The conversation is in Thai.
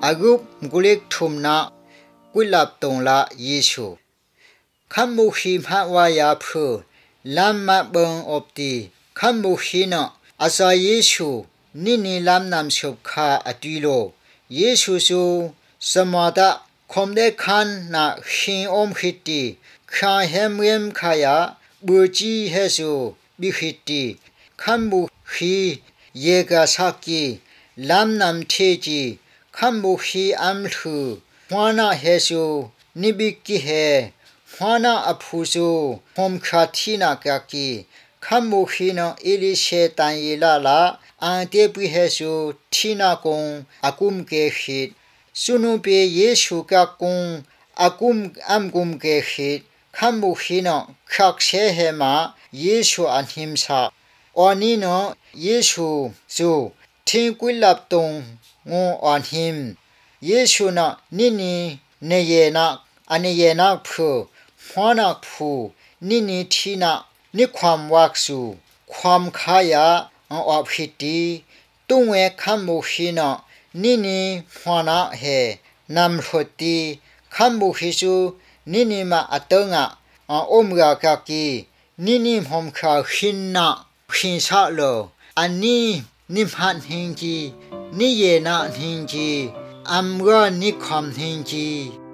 อากุบกุลิกทุมนากุลับตงละเยซูคำมุขีมาวายาพรูลำมาเบิงอบตีคำมุขีนะอาศัยเยซูนี่ลำนำสุขะอตุโลเยซูสูสมาดะคมเดคันนาหิงอมขิตีข้าเฮมเวมขายาบูจีเฮซูบิขิตีคำมุขีเยกาสักกีลำนำเทจีคำมุขีอัมลือฮวานาเฮซูนิบิกิเฮฮวานาอภูซูฮมคาทีนากากีคำมุขีนะอิลิเชตันเยลาลาอันเตปิเฮซูทีนากงอากุมเกขิดสุนุเปเยซูกากงอากุมอัมกุมเกขิดคำมุขีนะคักเชเฮมาเยซูอันหิมซาอันนี้นะเยซูซูทิ้งกุลับตงงูอันหิมเยซูนะนี่เนเยนักอันเนเยนักพูฮวานักพูนี่ทีนะนี่ความวักสูความขายาอันอภิตีตุงเวคำมุขีนะนี่ฮวานะเฮนำรตีคำมุขีสูนี่มาอัตงะอันอมรากากีนี่หอมขาหินนะหินซาโลอันนี้นิมหันหิงจีนี่เยนะหิงจีอัมกานิคำหิงจี